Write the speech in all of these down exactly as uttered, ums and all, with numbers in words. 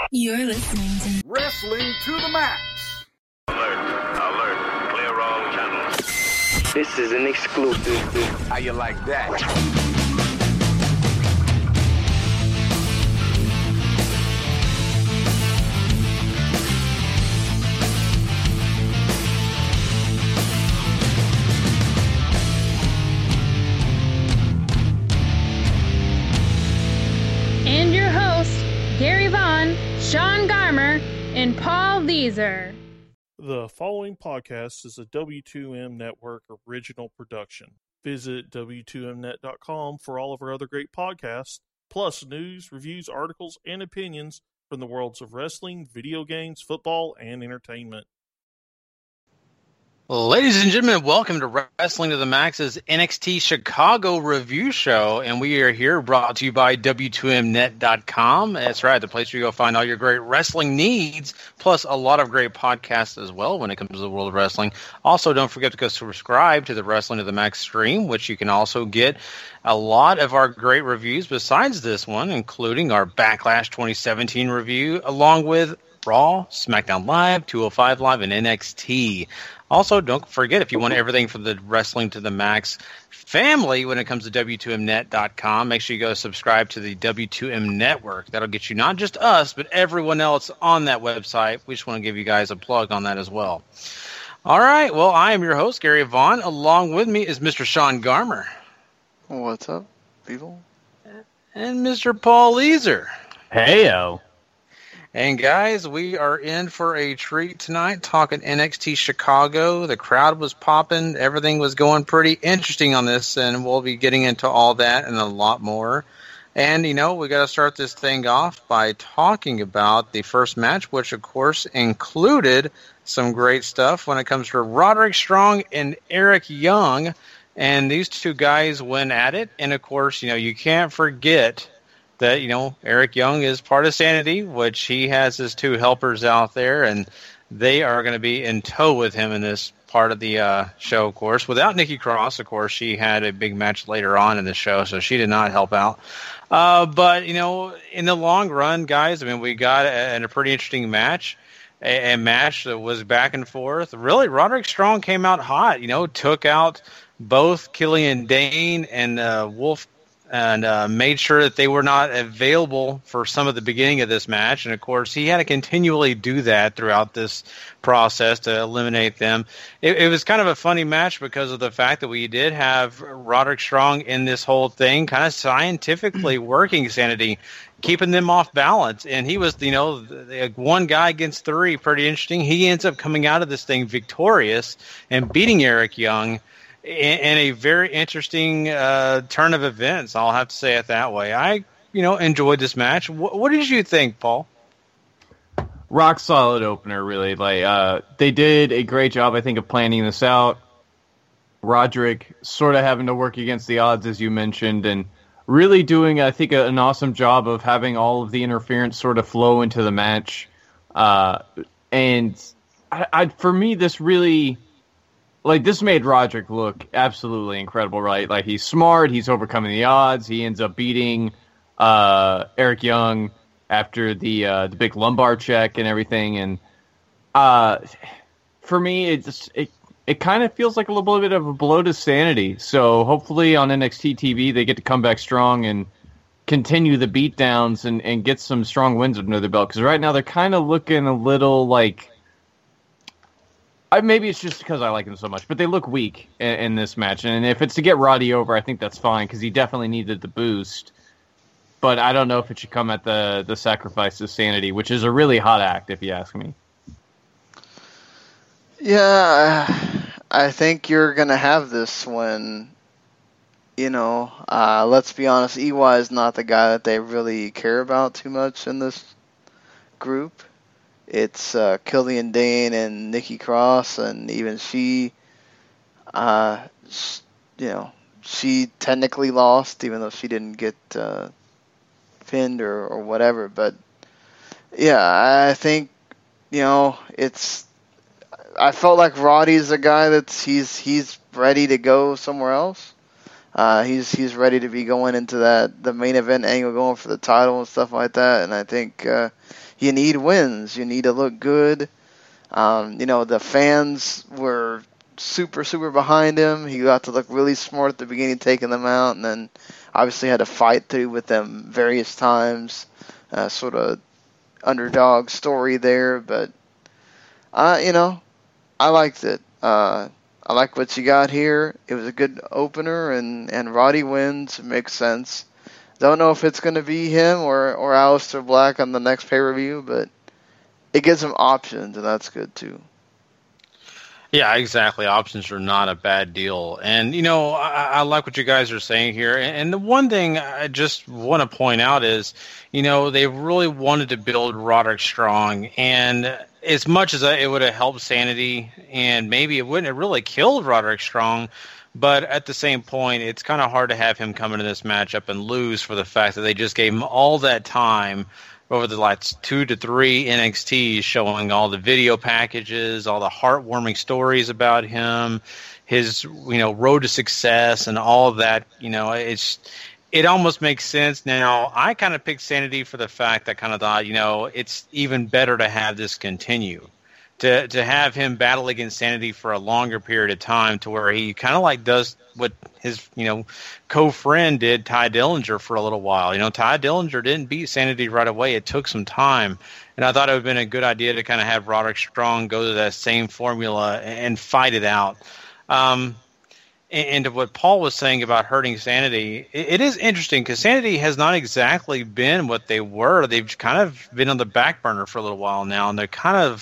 You're listening to Wrestling to the Max. Alert, alert, clear wrong channel. This is an exclusive. How you like that? And your host, Gary Vaughn, Sean Garmer, and Paul Leeser. The following podcast is a W two M Network original production. Visit W two M net dot com for all of our other great podcasts, plus news, reviews, articles, and opinions from the worlds of wrestling, video games, football, and entertainment. Ladies and gentlemen, welcome to Wrestling to the Max's N X T Chicago review show, and we are here brought to you by W two M net dot com. That's right, the place where you go find all your great wrestling needs, plus a lot of great podcasts as well when it comes to the world of wrestling. Also, don't forget to go subscribe to the Wrestling to the Max stream, which you can also get a lot of our great reviews besides this one, including our Backlash twenty seventeen review, along with Raw, SmackDown Live, two oh five Live, and N X T. Also, don't forget, if you want everything from the Wrestling to the Max family when it comes to W two M net dot com, make sure you go subscribe to the W two M Network. That'll get you not just us, but everyone else on that website. We just want to give you guys a plug on that as well. All right, well, I am your host, Gary Vaughn. Along with me is Mister Sean Garmer. What's up, people? And Mister Paul Leeser. Heyo. And guys, we are in for a treat tonight, talking N X T Chicago. The crowd was popping. Everything was going pretty interesting on this, and we'll be getting into all that and a lot more. And, you know, we got to start this thing off by talking about the first match, which, of course, included some great stuff when it comes to Roderick Strong and Eric Young. And these two guys went at it. And, of course, you know, you can't forget that, you know, Eric Young is part of Sanity, which he has his two helpers out there, and they are going to be in tow with him in this part of the uh, show, of course. Without Nikki Cross, of course, she had a big match later on in the show, so she did not help out. Uh, but, you know, in the long run, guys, I mean, we got a, a pretty interesting match, a, a match that was back and forth. Really, Roderick Strong came out hot, you know, took out both Killian Dane and uh, Wolf and uh, made sure that they were not available for some of the beginning of this match. And, of course, he had to continually do that throughout this process to eliminate them. It, it was kind of a funny match because of the fact that we did have Roderick Strong in this whole thing, kind of scientifically working Sanity, keeping them off balance. And he was, you know, the, one guy against three, pretty interesting. He ends up coming out of this thing victorious and beating Eric Young in a very interesting uh, turn of events. I'll have to say it that way. I, you know, enjoyed this match. What, what did you think, Paul? Rock solid opener, really. Like uh, they did a great job, I think, of planning this out. Roderick sort of having to work against the odds, as you mentioned, and really doing, I think, a, an awesome job of having all of the interference sort of flow into the match. Uh, and I, I, for me, this really... Like, this made Roderick look absolutely incredible, right? Like, he's smart, he's overcoming the odds, he ends up beating uh, Eric Young after the uh, the big lumbar check and everything, and uh, for me, it just, it, it kind of feels like a little bit of a blow to Sanity, so hopefully on N X T T V they get to come back strong and continue the beatdowns and, and get some strong wins under their belt, because right now they're kind of looking a little like... I, maybe it's just because I like him so much, but they look weak in, in this match. And if it's to get Roddy over, I think that's fine, because he definitely needed the boost. But I don't know if it should come at the, the sacrifice of Sanity, which is a really hot act, if you ask me. Yeah, I think you're going to have this when, you know, uh, let's be honest, E Y is not the guy that they really care about too much in this group. It's uh, Killian Dane and Nikki Cross, and even she, uh, sh- you know, she technically lost, even though she didn't get uh, pinned or, or whatever. But yeah, I think, you know, it's. I felt like Roddy's a guy that's he's he's ready to go somewhere else. Uh, he's he's ready to be going into that the main event angle, going for the title and stuff like that. And I think. Uh, you need wins. You need to look good. Um, you know, the fans were super, super behind him. He got to look really smart at the beginning, taking them out, and then obviously had to fight through with them various times. Uh, sort of underdog story there, but, uh, you know, I liked it. Uh, I like what you got here. It was a good opener, and, and Roddy wins. It makes sense. Don't know if it's going to be him or, or Aleister Black on the next pay-per-view, but it gives him options, and that's good too. Yeah, exactly. Options are not a bad deal. And, you know, I, I like what you guys are saying here. And, and the one thing I just want to point out is, you know, they really wanted to build Roderick Strong. And as much as it would have helped Sanity, and maybe it wouldn't have really killed Roderick Strong, but at the same point, it's kind of hard to have him come into this matchup and lose for the fact that they just gave him all that time over the last two to three N X Ts, showing all the video packages, all the heartwarming stories about him, his, you know, road to success and all of that. You know, it's, it almost makes sense. Now, I kind of picked Sanity for the fact that kind of thought, you know, it's even better to have this continue. To to have him battle against Sanity for a longer period of time, to where he kind of like does what his, you know, co-friend did, Ty Dillinger, for a little while. You know, Ty Dillinger didn't beat Sanity right away. It took some time. And I thought it would have been a good idea to kind of have Roderick Strong go to that same formula and fight it out. Um, and, and to what Paul was saying about hurting Sanity, it, it is interesting because Sanity has not exactly been what they were. They've kind of been on the back burner for a little while now, and they're kind of,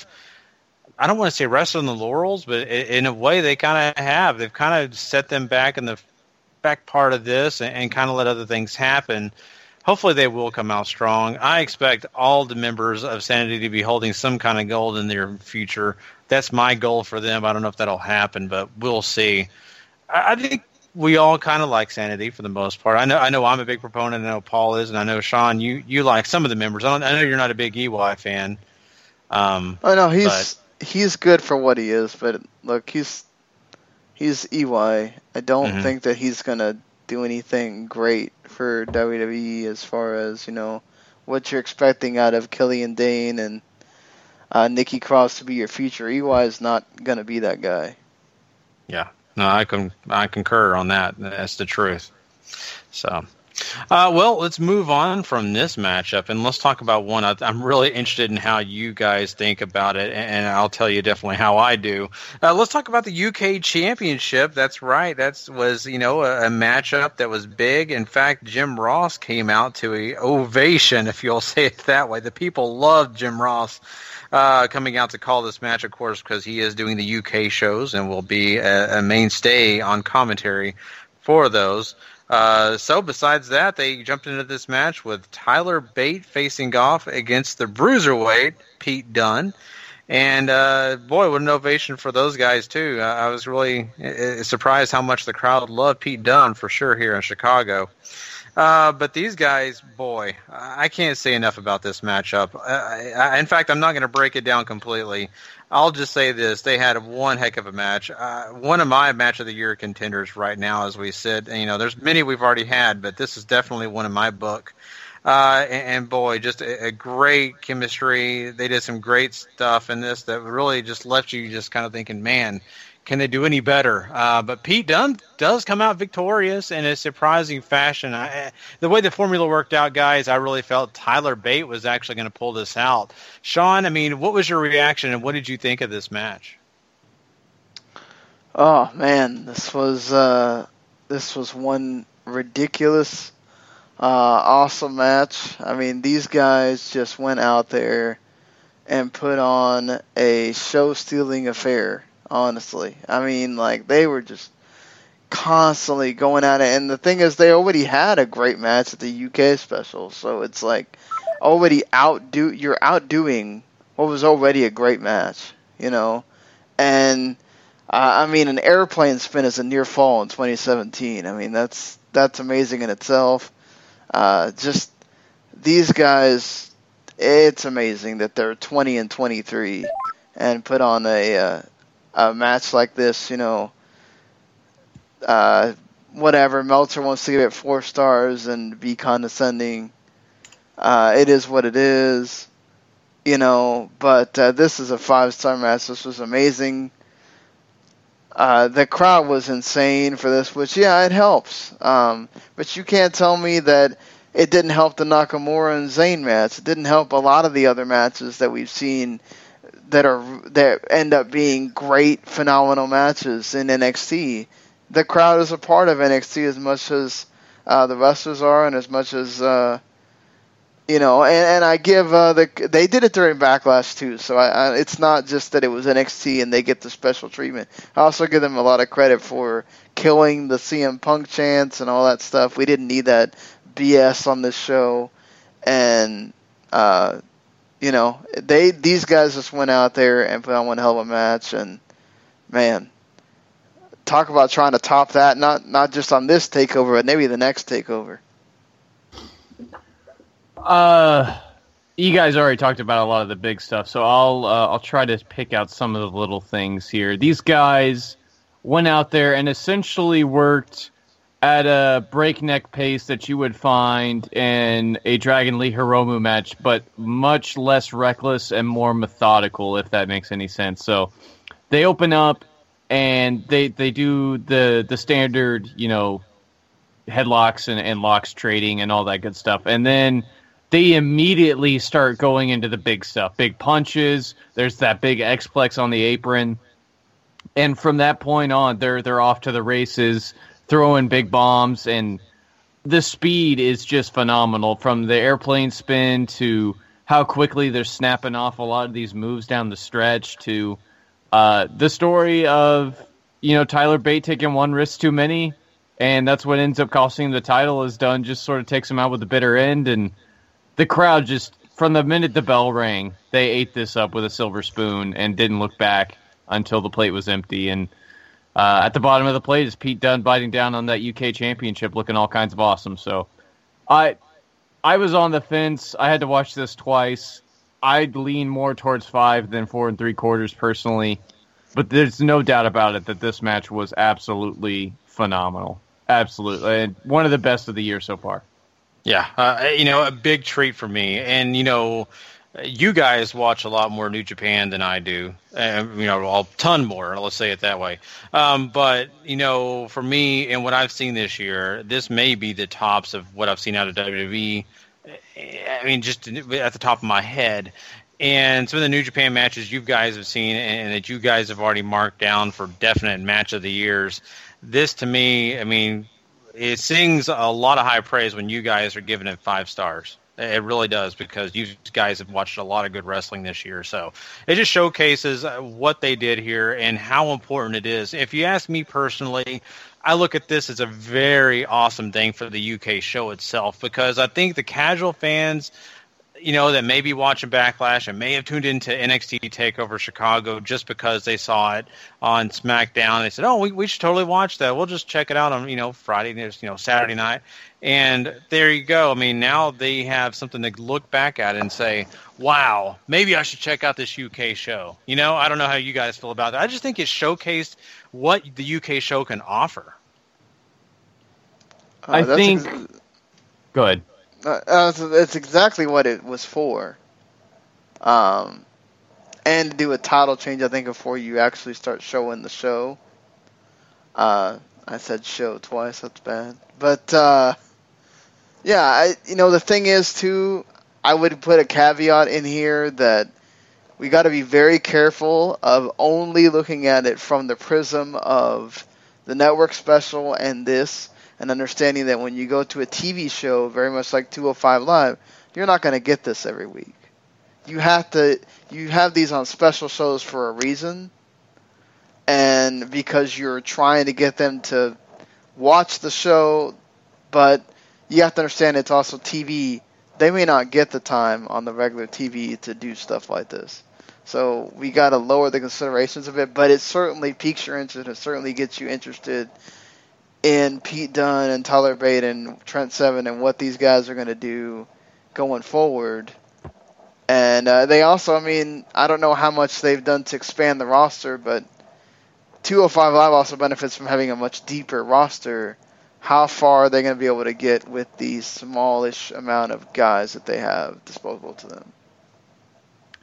I don't want to say resting on the laurels, but in a way they kind of have. They've kind of set them back in the back part of this and, and kind of let other things happen. Hopefully they will come out strong. I expect all the members of Sanity to be holding some kind of gold in their future. That's my goal for them. I don't know if that'll happen, but we'll see. I, I think we all kind of like Sanity for the most part. I know I know I'm a big proponent. I know Paul is, and I know, Sean, you, you like some of the members. I, don't, I know you're not a big E Y fan. Um, I know he's... But, He's good for what he is, but look, he's he's E Y. I don't mm-hmm. think that he's gonna do anything great for W W E as far as, you know, what you're expecting out of Killian Dane and uh, Nikki Cross to be your future. E Y is not gonna be that guy. Yeah, no, I can I concur on that. That's the truth. So. Uh, well, let's move on from this matchup, and let's talk about one. I'm really interested in how you guys think about it, and I'll tell you definitely how I do. Uh, let's talk about the U K Championship. That's right. That was, you know, a, a matchup that was big. In fact, Jim Ross came out to a ovation, if you'll say it that way. The people loved Jim Ross uh, coming out to call this match, of course, because he is doing the U K shows and will be a, a mainstay on commentary for those. Uh, so besides that, they jumped into this match with Tyler Bate facing off against the Bruiserweight, Pete Dunne. And, uh, boy, what an ovation for those guys, too. Uh, I was really uh, surprised how much the crowd loved Pete Dunne, for sure, here in Chicago. Uh, but these guys, boy, I can't say enough about this matchup. I, I, in fact, I'm not going to break it down completely. I'll just say this. They had one heck of a match. Uh, one of my match of the year contenders right now as we sit. And, you know, there's many we've already had, but this is definitely one in my book. Uh, and, and, boy, just a, a great chemistry. They did some great stuff in this that really just left you just kind of thinking, man, can they do any better? Uh, but Pete Dunne does come out victorious in a surprising fashion. I, the way the formula worked out, guys, I really felt Tyler Bate was actually going to pull this out. Sean, I mean, what was your reaction, and what did you think of this match? Oh man, this was uh, this was one ridiculous, uh, awesome match. I mean, these guys just went out there and put on a show-stealing affair. Honestly, I mean, like, they were just constantly going at it, and the thing is, they already had a great match at the U K special, so it's like already outdo you're outdoing what was already a great match, you know. And uh, I mean, an airplane spin is a near fall in twenty seventeen. I mean, that's that's amazing in itself. Uh, just these guys, it's amazing that they're twenty and twenty-three and put on a. Uh, A match like this, you know, uh, whatever. Meltzer wants to give it four stars and be condescending. Uh, it is what it is. you know, but uh, this is a five-star match. This was amazing. Uh, the crowd was insane for this, which, yeah, it helps. Um, but you can't tell me that it didn't help the Nakamura and Zayn match. It didn't help a lot of the other matches that we've seen that are that end up being great, phenomenal matches in N X T. The crowd is a part of N X T as much as uh, the wrestlers are, and as much as uh, you know. And, and I give uh, the they did it during Backlash too, so I, I, it's not just that it was N X T and they get the special treatment. I also give them a lot of credit for killing the C M Punk chants and all that stuff. We didn't need that B S on this show, and uh, you know, they these guys just went out there and put on one hell of a match, and man, talk about trying to top that, not not just on this takeover, but maybe the next takeover. Uh, you guys already talked about a lot of the big stuff, so I'll uh, I'll try to pick out some of the little things here. These guys went out there and essentially worked at a breakneck pace that you would find in a Dragon Lee Hiromu match, but much less reckless and more methodical, if that makes any sense. So they open up and they they do the the standard, you know, headlocks and, and locks trading and all that good stuff. And then they immediately start going into the big stuff. Big punches, there's that big X-Plex on the apron. And from that point on, they're they're off to the races, throwing big bombs, and the speed is just phenomenal. From the airplane spin to how quickly they're snapping off a lot of these moves down the stretch to uh, the story of, you know, Tyler Bate taking one risk too many, and that's what ends up costing him the title. Is done just sort of takes him out with the bitter end, and the crowd just, from the minute the bell rang, they ate this up with a silver spoon and didn't look back until the plate was empty. And Uh, at the bottom of the plate is Pete Dunne biting down on that U K championship, looking all kinds of awesome. So I I was on the fence. I had to watch this twice. I'd lean more towards five than four and three quarters personally. But there's no doubt about it that this match was absolutely phenomenal. Absolutely. And one of the best of the year so far. Yeah, uh, you know, a big treat for me. And, you know, you guys watch a lot more New Japan than I do, uh, you know, a ton more, let's say it that way. Um, but, you know, for me and what I've seen this year, this may be the tops of what I've seen out of W W E. I mean, just at the top of my head. And some of the New Japan matches you guys have seen and that you guys have already marked down for definite match of the years, this to me, I mean, it sings a lot of high praise when you guys are giving it five stars. It really does, because you guys have watched a lot of good wrestling this year. So it just showcases what they did here and how important it is. If you ask me personally, I look at this as a very awesome thing for the U K show itself, because I think the casual fans, you know, that may be watching Backlash and may have tuned into N X T TakeOver Chicago just because they saw it on SmackDown. They said, oh, we, we should totally watch that. We'll just check it out on, you know, Friday, you know, Saturday night. And there you go. I mean, now they have something to look back at and say, wow, maybe I should check out this U K show. You know, I don't know how you guys feel about that. I just think it showcased what the U K show can offer. Uh, I think... Ex- Go ahead. Uh, uh, it's exactly what it was for. Um, and to do a title change, I think, before you actually start showing the show. Uh, I said show twice. That's bad. But, uh, yeah, I, you know, the thing is, too, I would put a caveat in here that we got to be very careful of only looking at it from the prism of the network special and this, and understanding that when you go to a T V show, very much like two oh five Live, you're not going to get this every week. You have to, you have these on special shows for a reason, and because you're trying to get them to watch the show, but you have to understand it's also T V. They may not get the time on the regular T V to do stuff like this. So we got to lower the considerations of it, but it certainly piques your interest. It certainly gets you interested in Pete Dunne and Tyler Bate and Trent Seven and what these guys are going to do going forward. And uh, they also, I mean, I don't know how much they've done to expand the roster, but two oh five Live also benefits from having a much deeper roster. How far are they going to be able to get with the smallish amount of guys that they have disposable to them?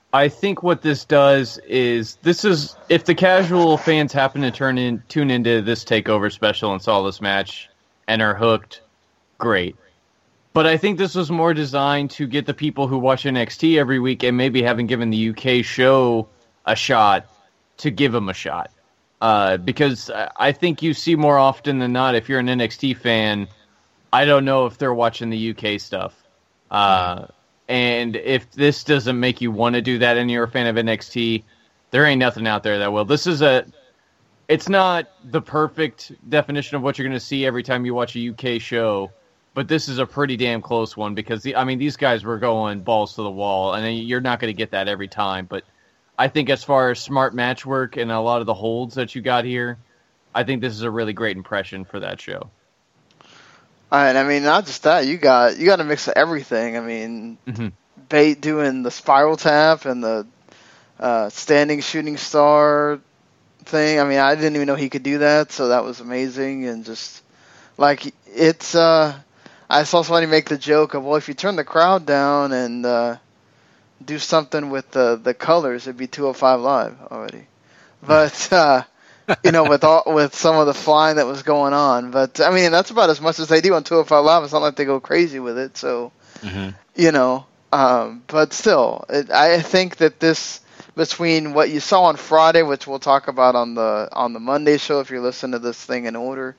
I think what this does is this is if the casual fans happen to turn in tune into this takeover special and saw this match and are hooked, great. But I think this was more designed to get the people who watch N X T every week and maybe haven't given the U K show a shot to give them a shot. Uh, because I think you see more often than not, if you're an N X T fan, I don't know if they're watching the U K stuff. Uh, and if this doesn't make you want to do that and you're a fan of N X T, there ain't nothing out there that will. This is a, it's not the perfect definition of what you're going to see every time you watch a U K show, but this is a pretty damn close one because, the, I mean, these guys were going balls to the wall, and you're not going to get that every time. But I think as far as smart match work and a lot of the holds that you got here, I think this is a really great impression for that show. And I mean, not just that, you got you got a mix of everything. I mean, mm-hmm. Bate doing the spiral tap and the uh, standing shooting star thing. I mean, I didn't even know he could do that, so that was amazing. And just like it's, uh, I saw somebody make the joke of, well, if you turn the crowd down and uh, do something with the the colors, it'd be two oh five Live already. But uh, you know, with all with some of the flying that was going on. But I mean, that's about as much as they do on two oh five Live. It's not like they go crazy with it. So, mm-hmm. you know, um, but still, it, I think that this between what you saw on Friday, which we'll talk about on the on the Monday show if you're listening to this thing in order,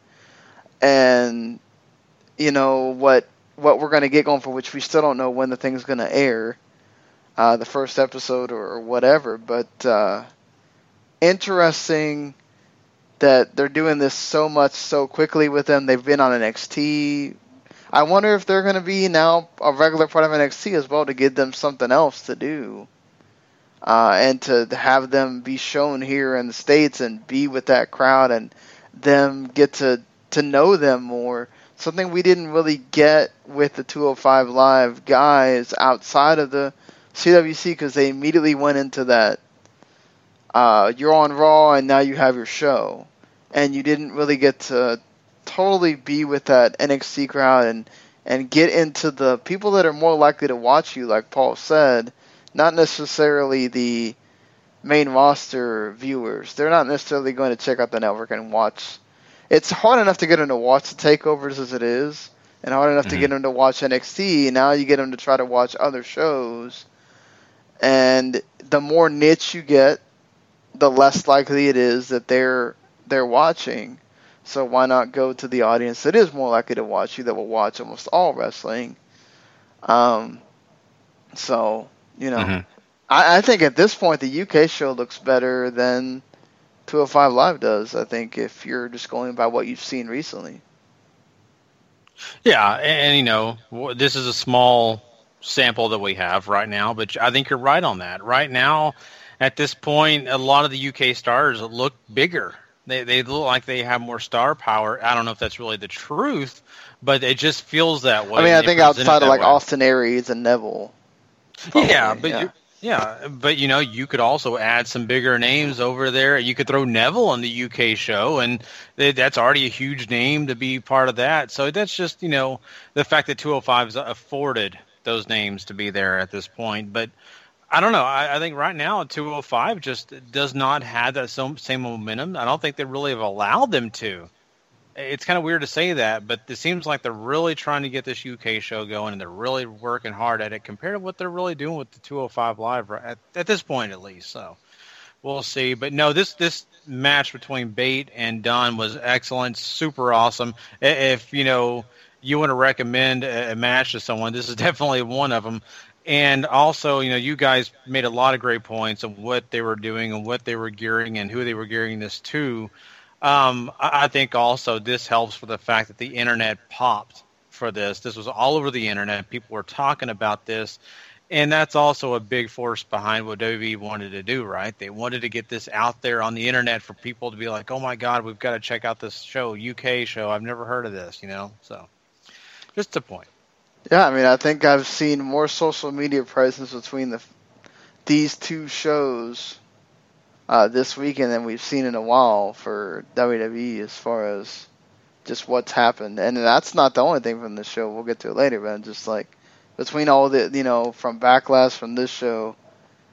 and you know what what we're going to get going for, which we still don't know when the thing's going to air, uh, the first episode or, or whatever. But uh, interesting that they're doing this so much so quickly with them. They've been on N X T. I wonder if they're going to be now a regular part of N X T as well to give them something else to do. Uh, and to have them be shown here in the States and be with that crowd and them get to, to know them more. Something we didn't really get with the two oh five Live guys outside of the C W C because they immediately went into that uh, you're on Raw and now you have your show. And you didn't really get to totally be with that N X T crowd and, and get into the people that are more likely to watch you, like Paul said, not necessarily the main roster viewers. They're not necessarily going to check out the network and watch. It's hard enough to get them to watch the takeovers as it is, and hard enough mm-hmm. to get them to watch N X T. Now you get them to try to watch other shows. And the more niche you get, the less likely it is that they're they're watching. So why not go to the audience that is more likely to watch you, that will watch almost all wrestling. Um, so, you know, mm-hmm. I, I think at this point the U K show looks better than two oh five Live does, I think, if you're just going by what you've seen recently. Yeah, and, and you know, this is a small sample that we have right now, but I think you're right on that. Right now, at this point, a lot of the U K stars look bigger. They they look like they have more star power. I don't know if that's really the truth, but it just feels that way. I mean, I think outside of like way. Austin Aries and Neville. Probably, yeah, but yeah. You, yeah, but you know, you could also add some bigger names over there. You could throw Neville on the U K show, and that's already a huge name to be part of that. So that's just, you know, the fact that two oh five has afforded those names to be there at this point. But I don't know. I, I think right now two oh five just does not have that same momentum. I don't think they really have allowed them to. It's kind of weird to say that, but it seems like they're really trying to get this U K show going, and they're really working hard at it compared to what they're really doing with the two oh five Live at, at this point, at least. So we'll see. But no, this this match between Bate and Dunn was excellent, super awesome. If you know you want to recommend a match to someone, this is definitely one of them. And also, you know, you guys made a lot of great points on what they were doing and what they were gearing and who they were gearing this to. Um, I think also this helps for the fact that the internet popped for this. This was all over the internet. People were talking about this. And that's also a big force behind what W W E wanted to do, right? They wanted to get this out there on the internet for people to be like, oh, my God, we've got to check out this show, U K show. I've never heard of this, you know? So just a point. Yeah, I mean, I think I've seen more social media presence between the these two shows uh, this weekend than we've seen in a while for W W E as far as just what's happened. And that's not the only thing from this show. We'll get to it later, but just like between all the, you know, from Backlash, from this show,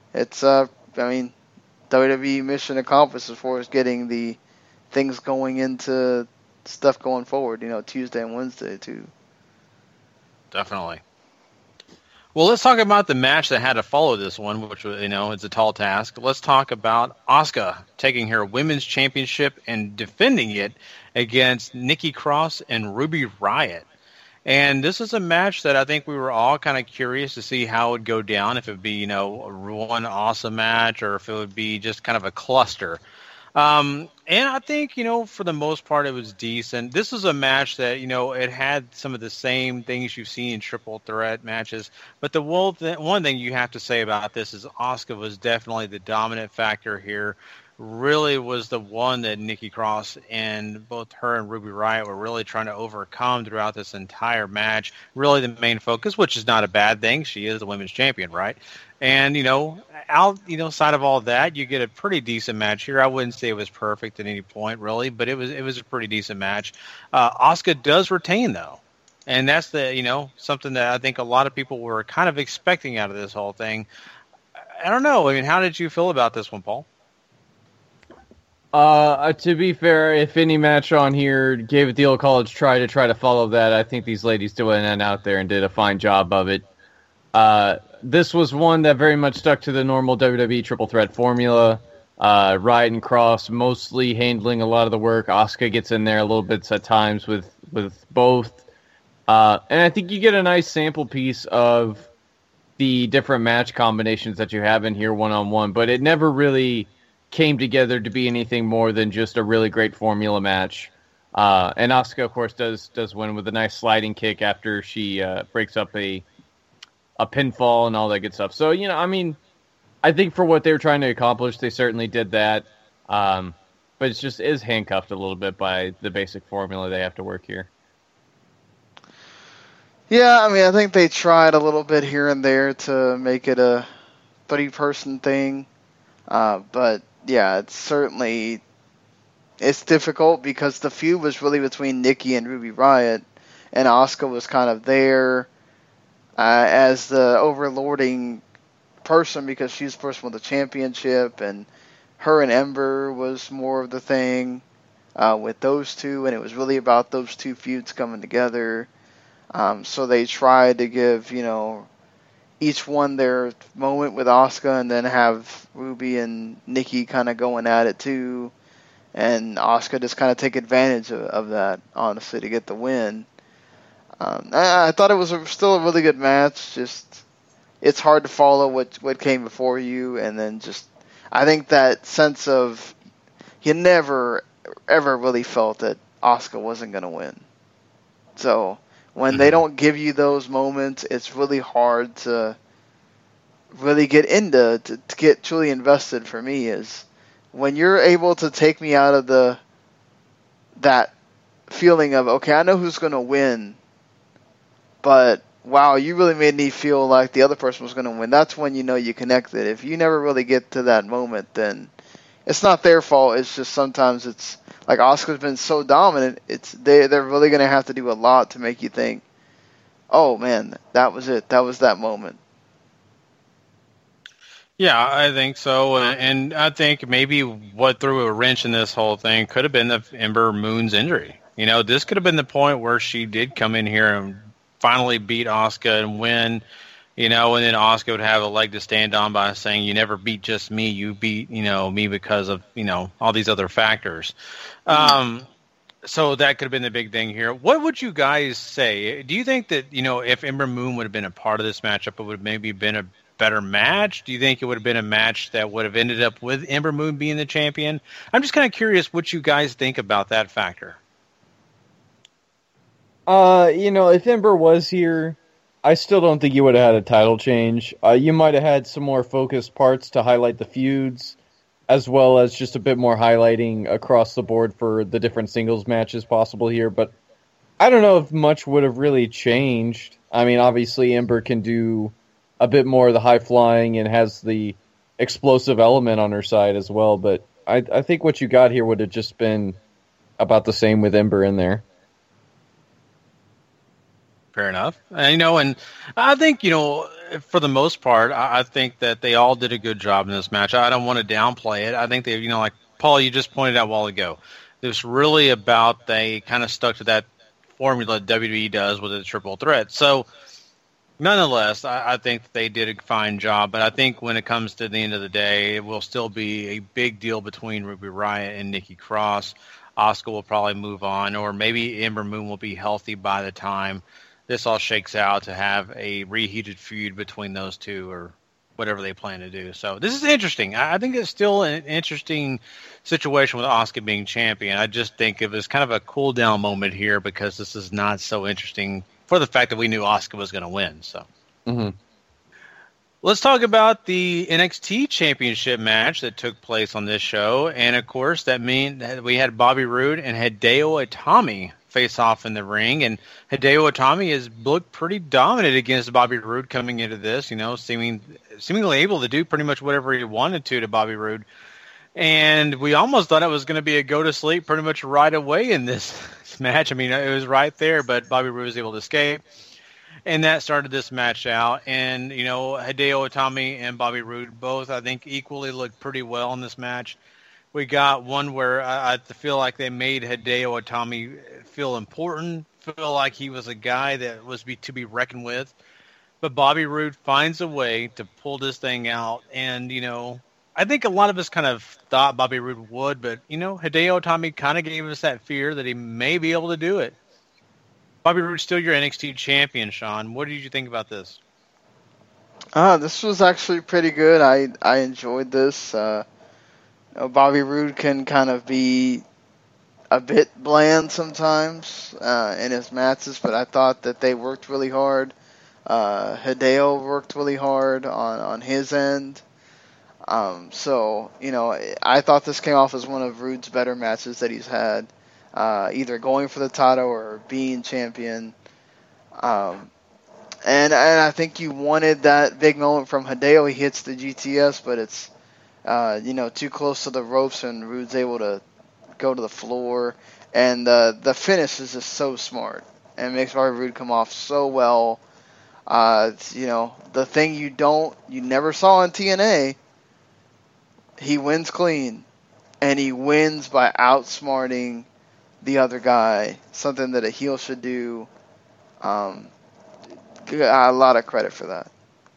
it's uh, I mean, W W E mission accomplished as far as getting the things going into stuff going forward. You know, Tuesday and Wednesday too. Definitely. Well, let's talk about the match that had to follow this one, which, you know, is a tall task. Let's talk about Asuka taking her women's championship and defending it against Nikki Cross and Ruby Riott. And this is a match that I think we were all kind of curious to see how it would go down, if it would be, you know, one awesome match or if it would be just kind of a cluster. Um, and I think, you know, for the most part, it was decent. This is a match that, you know, it had some of the same things you've seen in triple threat matches. But the one, th- one thing you have to say about this is Asuka was definitely the dominant factor here. Really was the one that Nikki Cross and both her and Ruby Riott were really trying to overcome throughout this entire match. Really the main focus, which is not a bad thing. She is the women's champion, right? And, you know, out, you know, side of all that, you get a pretty decent match here. I wouldn't say it was perfect at any point, really, but it was it was a pretty decent match. Uh, Asuka does retain, though. And that's the, you know, something that I think a lot of people were kind of expecting out of this whole thing. I don't know. I mean, how did you feel about this one, Paul? Uh, to be fair, if any match on here gave it the old college try to try to follow that, I think these ladies went out there and did a fine job of it. Uh, this was one that very much stuck to the normal W W E triple threat formula. Uh, Riott and Cross mostly handling a lot of the work. Asuka gets in there a little bit at times with, with both. Uh, and I think you get a nice sample piece of the different match combinations that you have in here one-on-one, but it never really came together to be anything more than just a really great formula match. Uh, and Asuka, of course, does does win with a nice sliding kick after she uh, breaks up a a pinfall and all that good stuff. So, you know, I mean, I think for what they were trying to accomplish, they certainly did that. Um, but it's just is handcuffed a little bit by the basic formula they have to work here. Yeah, I mean, I think they tried a little bit here and there to make it a three-person thing. Uh, but, yeah, it's certainly it's difficult because the feud was really between Nikki and Ruby Riott, and Asuka was kind of there uh, as the overlording person because she's the person with the championship, and her and Ember was more of the thing uh, with those two, and it was really about those two feuds coming together. Um, so they tried to give, you know, each one their moment with Asuka and then have Ruby and Nikki kind of going at it too. And Asuka just kind of take advantage of, of that, honestly, to get the win. Um, I, I thought it was a, still a really good match. Just it's hard to follow what, what came before you. And then just I think that sense of you never, ever really felt that Asuka wasn't going to win. So when they don't give you those moments, it's really hard to really get into, to, to get truly invested for me, is when you're able to take me out of the that feeling of, okay, I know who's going to win, but wow, you really made me feel like the other person was going to win. That's when you know you connected. If you never really get to that moment, then it's not their fault. It's just sometimes it's like Asuka's been so dominant. It's they they're really going to have to do a lot to make you think, oh man, that was it. That was that moment. Yeah, I think so, and I think maybe what threw a wrench in this whole thing could have been the Ember Moon's injury. You know, this could have been the point where she did come in here and finally beat Asuka and win, you know, and then Asuka would have a leg to stand on by saying, you never beat just me, you beat, you know, me because of, you know, all these other factors. Mm-hmm. Um, so that could have been the big thing here. What would you guys say? Do you think that, you know, if Ember Moon would have been a part of this matchup, it would have maybe been a better match? Do you think it would have been a match that would have ended up with Ember Moon being the champion? I'm just kind of curious what you guys think about that factor. Uh, you know, if Ember was here, I still don't think you would have had a title change. Uh, you might have had some more focused parts to highlight the feuds, as well as just a bit more highlighting across the board for the different singles matches possible here. But I don't know if much would have really changed. I mean, obviously Ember can do a bit more of the high flying and has the explosive element on her side as well. But I, I think what you got here would have just been about the same with Ember in there. Fair enough. Uh, you know, and I think, you know, for the most part, I, I think that they all did a good job in this match. I don't want to downplay it. I think they, you know, like Paul, you just pointed out a while ago, it was really about they kind of stuck to that formula W W E does with a triple threat. So, nonetheless, I, I think they did a fine job. But I think when it comes to the end of the day, it will still be a big deal between Ruby Riott and Nikki Cross. Asuka will probably move on, or maybe Ember Moon will be healthy by the time this all shakes out to have a reheated feud between those two, or whatever they plan to do. So this is interesting. I think it's still an interesting situation with Asuka being champion. I just think it was kind of a cool down moment here because this is not so interesting for the fact that we knew Asuka was going to win. So Mm-hmm. let's talk about the N X T Championship match that took place on this show. And of course, that means that we had Bobby Roode and Hideo Itami face off in the ring, and Hideo Itami has looked pretty dominant against Bobby Roode coming into this, you know, seeming seemingly able to do pretty much whatever he wanted to to Bobby Roode. And we almost thought it was going to be a go to sleep pretty much right away in this match. I mean, it was right there, but Bobby Roode was able to escape. And that started this match out. And, you know, Hideo Itami and Bobby Roode both, I think, equally looked pretty well in this match. We got one where I, I feel like they made Hideo Itami feel important, feel like he was a guy that was be, to be reckoned with. But Bobby Roode finds a way to pull this thing out. And, you know, I think a lot of us kind of thought Bobby Roode would, but, you know, Hideo Itami kind of gave us that fear that he may be able to do it. Bobby Roode's still your N X T champion, Sean. What did you think about this? Uh, this was actually pretty good. I, I enjoyed this. Uh, you know, Bobby Roode can kind of be a bit bland sometimes uh, in his matches, but I thought that they worked really hard. Uh, Hideo worked really hard on, on his end. Um, so, you know, I thought this came off as one of Roode's better matches that he's had, uh, either going for the title or being champion. Um, and, and I think you wanted that big moment from Hideo. He hits the G T S, but it's, uh, you know, too close to the ropes, and Roode's able to go to the floor. And uh, the finish is just so smart and makes Bobby Roode come off so well. Uh, you know, the thing you don't, you never saw in T N A, he wins clean, and he wins by outsmarting the other guy, something that a heel should do. Um, a lot of credit for that.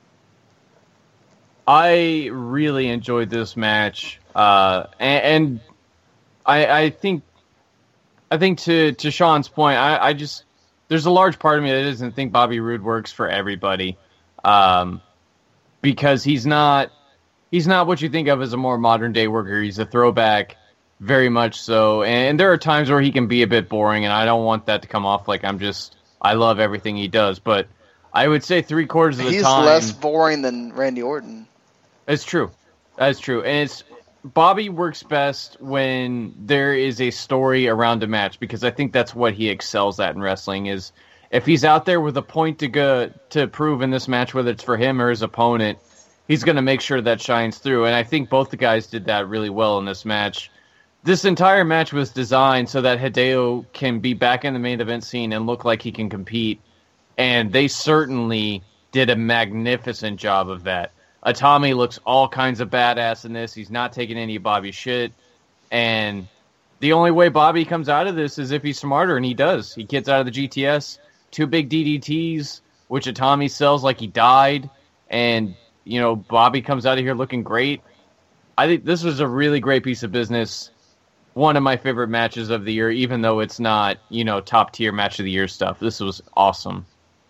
I really enjoyed this match, uh, and, and I, I think, I think to to Sean's point, I, I just there's a large part of me that doesn't think Bobby Roode works for everybody, um, because he's not. He's not what you think of as a more modern-day worker. He's a throwback, very much so. And there are times where he can be a bit boring, and I don't want that to come off like I'm just, I love everything he does. But I would say three-quarters of the He's time... He's less boring than Randy Orton. It's true. That's true. And it's Bobby works best when there is a story around a match, because I think that's what he excels at in wrestling, is if he's out there with a point to go to prove in this match, whether it's for him or his opponent, he's going to make sure that shines through, and I think both the guys did that really well in this match. This entire match was designed so that Hideo can be back in the main event scene and look like he can compete, and they certainly did a magnificent job of that. Itami looks all kinds of badass in this. He's not taking any of Bobby's shit, and the only way Bobby comes out of this is if he's smarter, and he does. He gets out of the G T S, two big D D Ts, which Itami sells like he died, and you know, Bobby comes out of here looking great. I think this was a really great piece of business. One of my favorite matches of the year, even though it's not, you know, top tier match of the year stuff. This was awesome.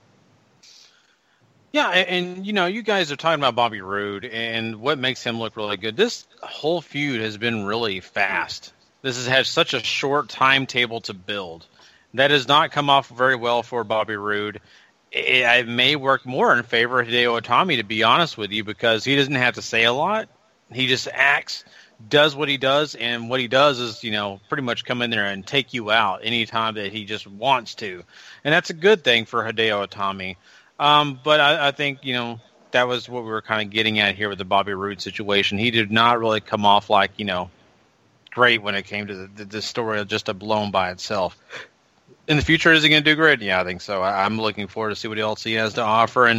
Yeah, and, and you know, you guys are talking about Bobby Roode and what makes him look really good. This whole feud has been really fast. This has had such a short timetable to build. That has not come off very well for Bobby Roode. It, it may work more in favor of Hideo Itami, to be honest with you, because he doesn't have to say a lot. He just acts, does what he does, and what he does is, you know, pretty much come in there and take you out anytime that he just wants to. And that's a good thing for Hideo Itami. Um, but I, I think, you know, that was what we were kind of getting at here with the Bobby Roode situation. He did not really come off like, you know, great when it came to the, the, the story of just a blown by itself. In the future, is he going to do great? Yeah, I think so. I, I'm looking forward to see what else he has to offer. And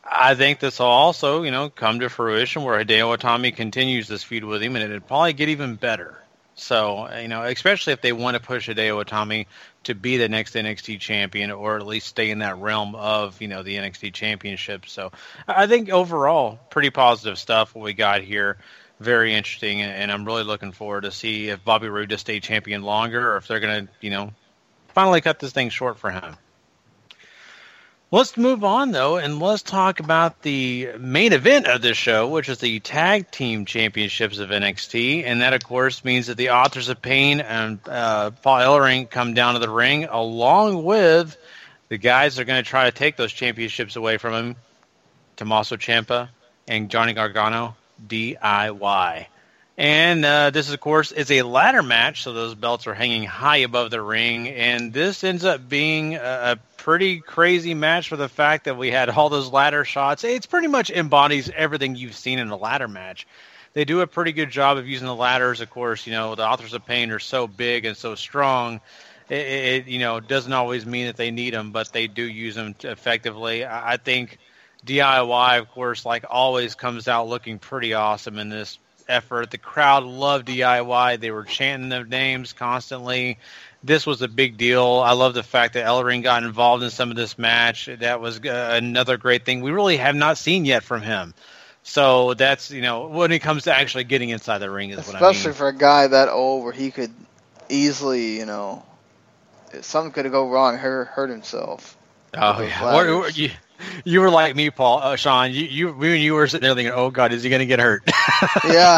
I think this will also, you know, come to fruition where Hideo Itami continues this feud with him, and it'd probably get even better. So, you know, especially if they want to push Hideo Itami to be the next N X T champion, or at least stay in that realm of, you know, the N X T championship. So I think overall, pretty positive stuff what we got here. Very interesting, and I'm really looking forward to see if Bobby Roode does stay champion longer, or if they're going to, you know, finally cut this thing short for him. Let's move on, though, and let's talk about the main event of this show, which is the Tag Team Championships of N X T. And that, of course, means that the Authors of Pain and uh, Paul Ellering come down to the ring, along with the guys that are going to try to take those championships away from him, Tommaso Ciampa and Johnny Gargano, D I Y. And uh, this, of course, is a ladder match, so those belts are hanging high above the ring. And this ends up being a, a pretty crazy match for the fact that we had all those ladder shots. It's pretty much embodies everything you've seen in a ladder match. They do a pretty good job of using the ladders. Of course, you know, the Authors of Pain are so big and so strong. It, it you know, doesn't always mean that they need them, but they do use them effectively. I, I think D I Y, of course, like always, comes out looking pretty awesome in this effort. The crowd loved D I Y. They were chanting their names constantly. This was a big deal. I love the fact that Ellering got involved in some of this match. That was uh, another great thing we really have not seen yet from him. So that's, you know, when it comes to actually getting inside the ring is Especially what I mean. Especially for a guy that old where he could easily, you know, something could go wrong, hurt, hurt himself. Oh, yeah. Or, or, you, you were like me, Paul, uh, Sean. You, you, when you were sitting there thinking, oh, God, is he going to get hurt? Yeah.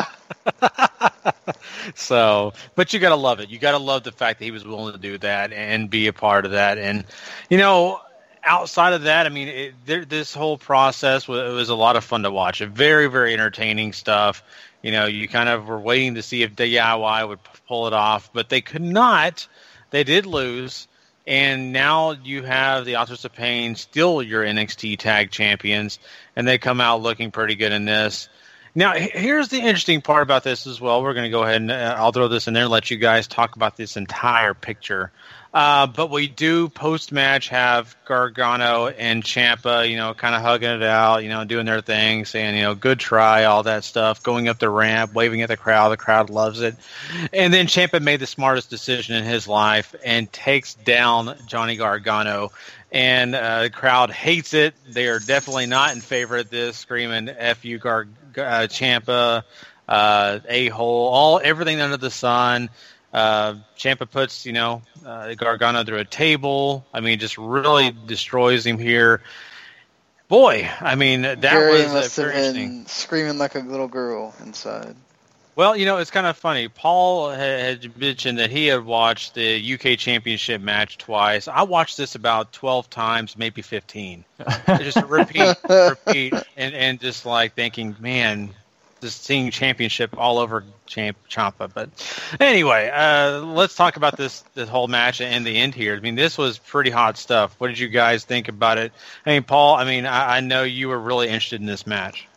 So, but you got to love it. You got to love the fact that he was willing to do that and be a part of that. And, you know, outside of that, I mean, it, there, this whole process was, it was a lot of fun to watch. Very, very entertaining stuff. You know, you kind of were waiting to see if D I Y would pull it off, but they could not. They did lose. And now you have the Authors of Pain, still your N X T Tag Champions, and they come out looking pretty good in this. Now, here's the interesting part about this as well. We're going to go ahead and uh, I'll throw this in there and let you guys talk about this entire picture. Uh, but we do post-match have Gargano and Ciampa, you know, kind of hugging it out, you know, doing their thing, saying, you know, good try, all that stuff, going up the ramp, waving at the crowd. The crowd loves it. And then Ciampa made the smartest decision in his life and takes down Johnny Gargano. And uh, the crowd hates it. They are definitely not in favor of this, screaming F you, Gar- uh, Ciampa, uh, a-hole, all everything under the sun. Uh, Ciampa puts, you know, uh, Gargano through a table. I mean, just really destroys him here. Boy, I mean, that Gary was must uh, have very been interesting. Screaming like a little girl inside. Well, you know, it's kind of funny. Paul had mentioned that he had watched the U K Championship match twice. I watched this about twelve times, maybe fifteen. Just repeat, repeat, and, and just like thinking, man, just seeing championship all over Champ Ciampa. But anyway, uh, let's talk about this this whole match and the end here. I mean, this was pretty hot stuff. What did you guys think about it? I mean, Paul, I mean, I, I know you were really interested in this match.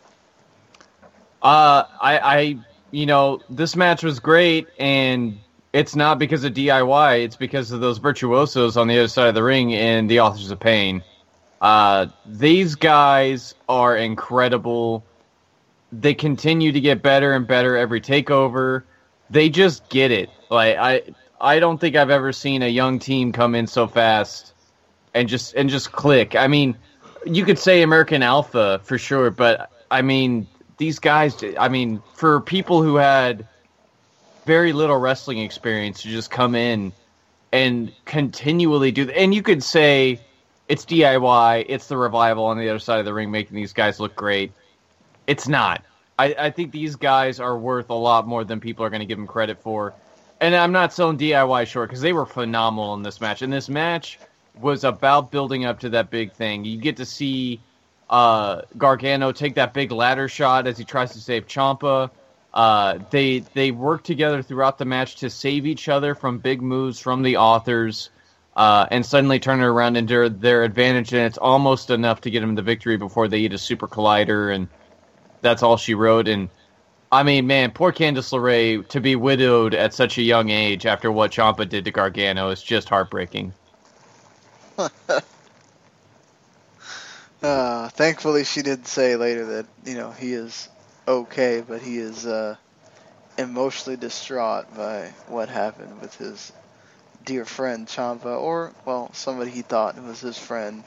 Uh, I, I, you know, this match was great, and it's not because of D I Y. It's because of those virtuosos on the other side of the ring and the Authors of Pain. Uh, these guys are incredible. They continue to get better and better every takeover. They just get it. Like I, I don't think I've ever seen a young team come in so fast and just and just click. I mean, you could say American Alpha for sure, but I mean, these guys. I mean, for people who had very little wrestling experience to just come in and continually do, and you could say it's D I Y, it's the Revival on the other side of the ring making these guys look great. It's not. I, I think these guys are worth a lot more than people are going to give them credit for. And I'm not selling D I Y short because they were phenomenal in this match. And this match was about building up to that big thing. You get to see uh, Gargano take that big ladder shot as he tries to save Ciampa. Uh, they they work together throughout the match to save each other from big moves from the Authors. Uh, and suddenly turn it around into their advantage. And it's almost enough to get them the victory before they eat a super collider. And that's all she wrote. And I mean, man, poor Candice LeRae to be widowed at such a young age after what Ciampa did to Gargano is just heartbreaking. Uh, thankfully, she did say later that, you know, he is okay, but he is uh, emotionally distraught by what happened with his dear friend Ciampa, or, well, somebody he thought was his friend.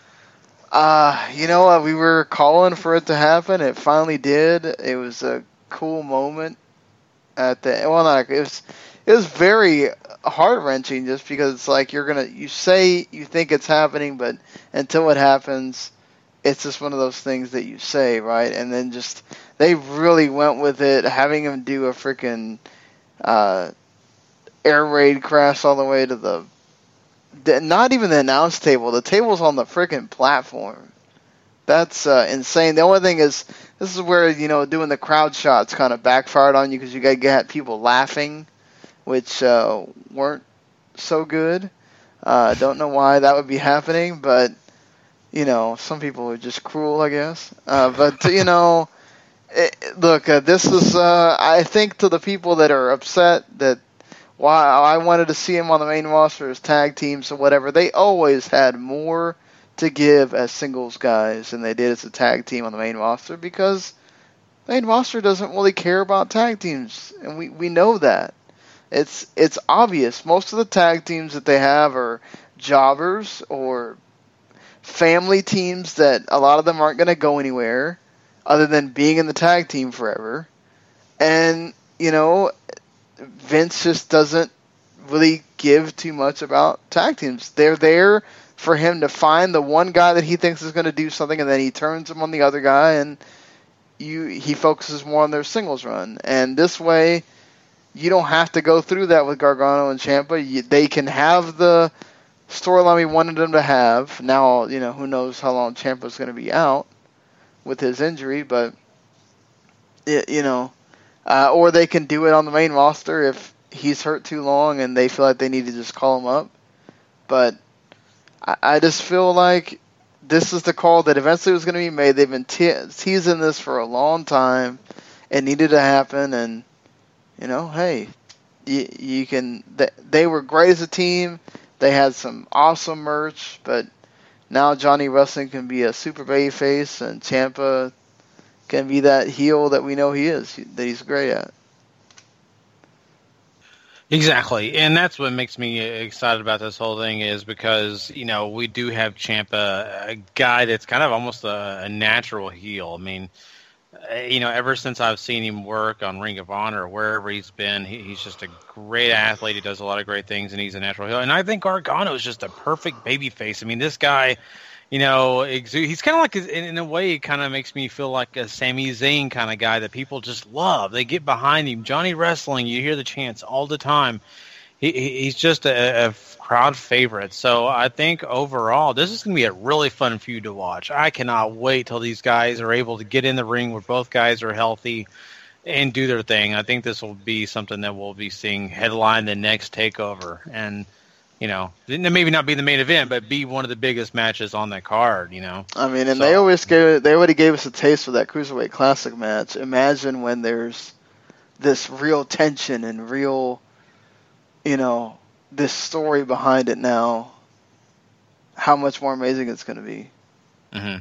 Uh, you know what? We were calling for it to happen. It finally did. It was a cool moment at the, well, not, it was, it was very heart-wrenching just because it's like you're going to, you say you think it's happening, but until it happens, it's just one of those things that you say, right? And then just, they really went with it, having him do a freaking uh, air raid crash all the way to the, not even the announce table. The table's on the freaking platform. That's uh, insane. The only thing is, this is where, you know, doing the crowd shots kind of backfired on you because you got to get people laughing, which uh, weren't so good. Uh, don't know why that would be happening, but, you know, some people are just cruel, I guess. Uh, but, you know, it, look, uh, this is, uh, I think to the people that are upset that why I wanted to see him on the main roster as tag teams or whatever, they always had more to give as singles guys than they did as a tag team on the main roster because the main roster doesn't really care about tag teams, and we, we know that. It's it's obvious. Most of the tag teams that they have are jobbers or family teams that a lot of them aren't going to go anywhere other than being in the tag team forever. And, you know, Vince just doesn't really give too much about tag teams. They're there for him to find the one guy that he thinks is going to do something, and then he turns him on the other guy, and you he focuses more on their singles run. And this way, you don't have to go through that with Gargano and Ciampa. You, they can have the storyline we wanted them to have. Now, you know, who knows how long Ciampa's going to be out with his injury, but, it, you know, uh, or they can do it on the main roster if he's hurt too long and they feel like they need to just call him up. But I, I just feel like this is the call that eventually was going to be made. They've been te- teasing this for a long time. It needed to happen, and, you know, hey, you, you can. They, they were great as a team. They had some awesome merch, but now Johnny Wrestling can be a super baby face, and Ciampa can be that heel that we know he is, that he's great at. Exactly, and that's what makes me excited about this whole thing is because, you know, we do have Ciampa, a guy that's kind of almost a, a natural heel. I mean, you know, ever since I've seen him work on Ring of Honor or wherever he's been, he, he's just a great athlete. He does a lot of great things, and he's a natural heel. And I think Gargano is just a perfect babyface. I mean, this guy, you know, he's kind of like, in a way, it kind of makes me feel like a Sami Zayn kind of guy that people just love. They get behind him. Johnny Wrestling, you hear the chants all the time. He, he's just a, a crowd favorite. So I think overall, this is going to be a really fun feud to watch. I cannot wait till these guys are able to get in the ring where both guys are healthy and do their thing. I think this will be something that we'll be seeing headline the next TakeOver. And, you know, maybe not be the main event, but be one of the biggest matches on that card, you know. I mean, and so, they always gave, they already gave us a taste for that Cruiserweight Classic match. Imagine when there's this real tension and real, you know, this story behind it now, how much more amazing it's going to be. Mm-hmm.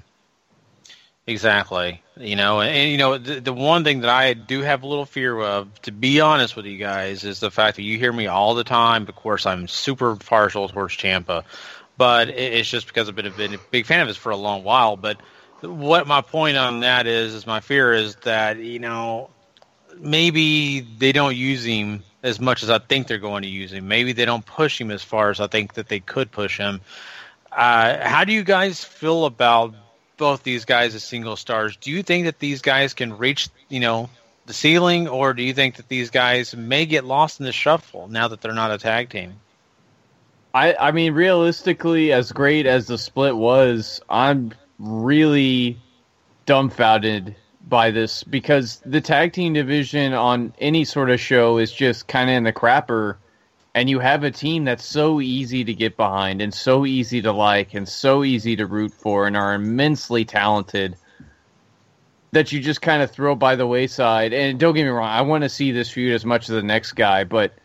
Exactly. You know, and, and you know, the, the one thing that I do have a little fear of, to be honest with you guys, is the fact that you hear me all the time. Of course, I'm super partial towards Ciampa, but it, it's just because I've been a, been a big fan of his for a long while. But what my point on that is, is my fear is that, you know, maybe they don't use him as much as I think they're going to use him. Maybe they don't push him as far as I think that they could push him. Uh, how do you guys feel about both these guys as single stars? Do you think that these guys can reach, you know, the ceiling, or do you think that these guys may get lost in the shuffle now that they're not a tag team? I, I mean, realistically, as great as the split was, I'm really dumbfounded by this because the tag team division on any sort of show is just kind of in the crapper, and you have a team that's so easy to get behind and so easy to like and so easy to root for and are immensely talented that you just kind of throw by the wayside. And don't get me wrong, I want to see this feud as much as the next guy, but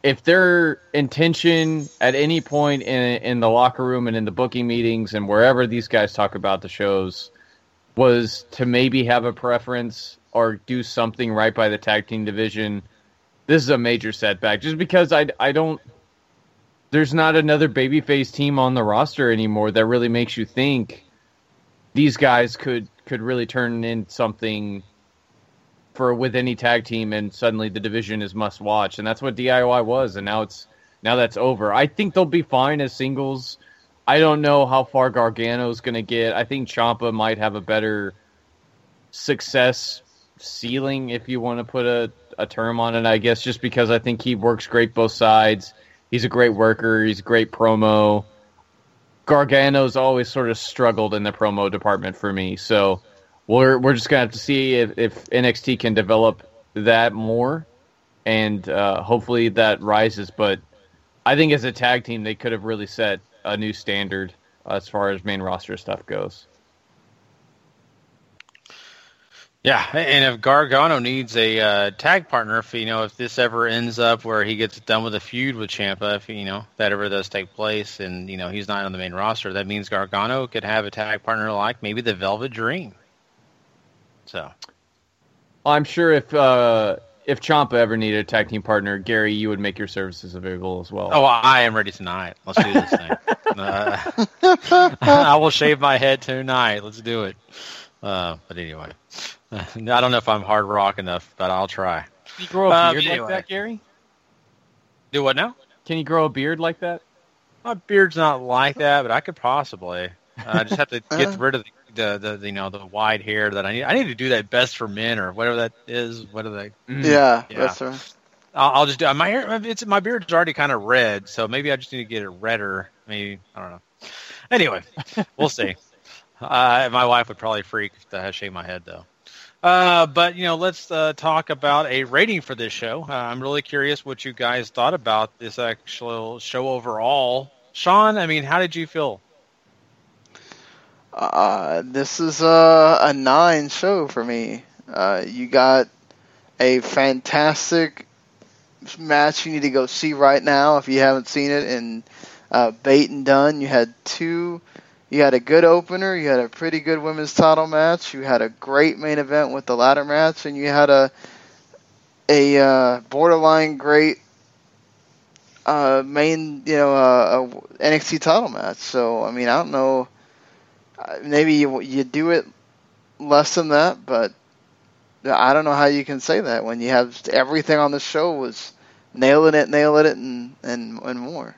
if their intention at any point in in the locker room and in the booking meetings and wherever these guys talk about the shows was to maybe have a preference or do something right by the tag team division, this is a major setback. Just because I, I don't, there's not another babyface team on the roster anymore that really makes you think these guys could, could really turn in something for with any tag team, and suddenly the division is must watch. And that's what D I Y was. And now it's, now that's over. I think they'll be fine as singles. I don't know how far Gargano's going to get. I think Ciampa might have a better success ceiling, if you want to put a, a term on it, I guess, just because I think he works great both sides. He's a great worker. He's a great promo. Gargano's always sort of struggled in the promo department for me. So we're we're just going to have to see if, if N X T can develop that more, and uh, hopefully that rises. But I think as a tag team, they could have really set a new standard as far as main roster stuff goes. Yeah, and if Gargano needs a uh, tag partner, if you know if this ever ends up where he gets done with a feud with Ciampa, if you know that ever does take place, and you know he's not on the main roster, that means Gargano could have a tag partner like maybe the Velvet Dream. So, I'm sure if uh, if Ciampa ever needed a tag team partner, Gary, you would make your services available as well. Oh, I am ready tonight. Let's do this thing. uh, I will shave my head tonight. Let's do it. Uh, but anyway. I don't know if I'm hard rock enough, but I'll try. Can you grow a Um, beard anyway. like that, Gary? Do what now? Can you grow a beard like that? My beard's not like that, but I could possibly. Uh, I just have to get rid of the, the, the you know the wide hair that I need. I need to do that Best for Men or whatever that is. What are they? Yeah, Yeah. that's right. I'll, I'll just do my hair. It's my beard's already kind of red, so maybe I just need to get it redder. Maybe I don't know. Anyway, we'll see. Uh, my wife would probably freak if I shave my head though. Uh, but, you know, let's uh, talk about a rating for this show. Uh, I'm really curious what you guys thought about this actual show overall. Sean, I mean, how did you feel? Uh, this is a, a nine show for me. Uh, you got a fantastic match you need to go see right now if you haven't seen it in uh, Bait and Dunn. You had two... You had a good opener, you had a pretty good women's title match, you had a great main event with the ladder match, and you had a a uh, borderline great uh, main, you know, uh, a N X T title match. So, I mean, I don't know, maybe you, you do it less than that, but I don't know how you can say that when you have everything on the show was nailing it, nailing it, and, and, and more.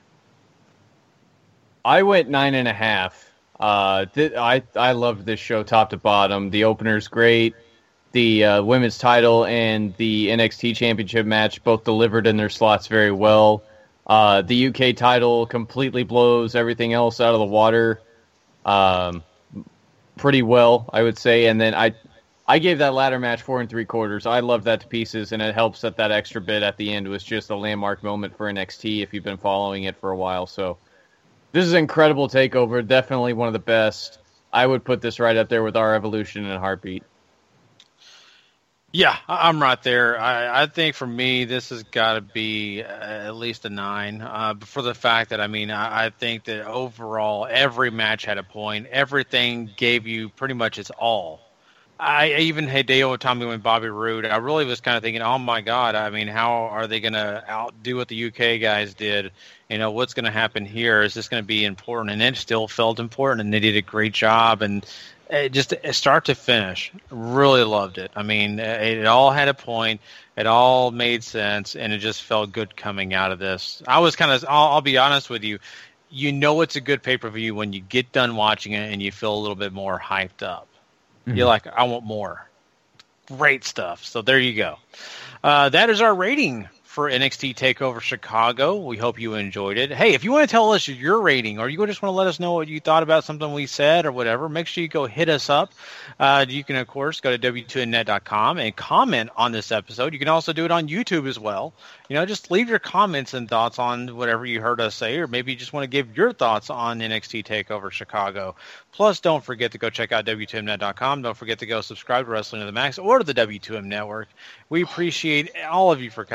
I went nine and a half. Uh, th- I I loved this show top to bottom. The opener's great. The uh, women's title and the N X T championship match both delivered in their slots very well. Uh, the U K title completely blows everything else out of the water, um, pretty well, I would say. And then I I gave that ladder match four and three quarters. I loved that to pieces, and it helps that that extra bit at the end was just a landmark moment for N X T if you've been following it for a while. So. This is an incredible takeover. Definitely one of the best. I would put this right up there with our Evolution and Heartbeat. Yeah, I'm right there. I, I think for me, this has got to be at least a nine. Uh, for the fact that, I mean, I, I think that overall, every match had a point. Everything gave you pretty much its all. I even Hideo Itami and Bobby Roode, I really was kind of thinking, oh my God, I mean, how are they going to outdo what the U K guys did? You know, what's going to happen here? Is this going to be important? And it still felt important, and they did a great job. And it just start to finish, really loved it. I mean, it, it all had a point. It all made sense, and it just felt good coming out of this. I was kind of, I'll, I'll be honest with you, you know it's a good pay-per-view when you get done watching it and you feel a little bit more hyped up. Mm-hmm. You're like, I want more. Great stuff. So there you go. Uh, that is our rating for N X T TakeOver Chicago. We hope you enjoyed it. Hey, if you want to tell us your rating, or you just want to let us know what you thought about something we said or whatever, make sure you go hit us up. Uh, you can, of course, go to W two M net dot com and comment on this episode. You can also do it on YouTube as well. You know, just leave your comments and thoughts on whatever you heard us say, or maybe you just want to give your thoughts on N X T TakeOver Chicago. Plus, don't forget to go check out W two M net dot com. Don't forget to go subscribe to Wrestling to the Max or to the W two M Network. We appreciate all of you for coming and joining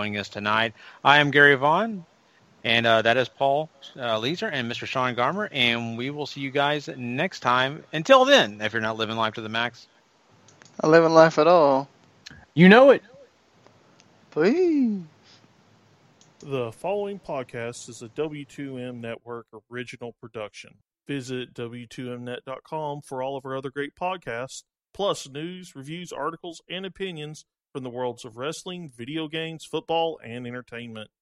joining us tonight. I am Gary Vaughn, and uh, that is Paul uh, Leeser and Mister Sean Garmer, and we will see you guys next time. Until then, if you're not living life to the max. Not living life at all. You know it. Please. The following podcast is a W two M Network original production. Visit W two M net dot com for all of our other great podcasts, plus news, reviews, articles, and opinions from the worlds of wrestling, video games, football, and entertainment.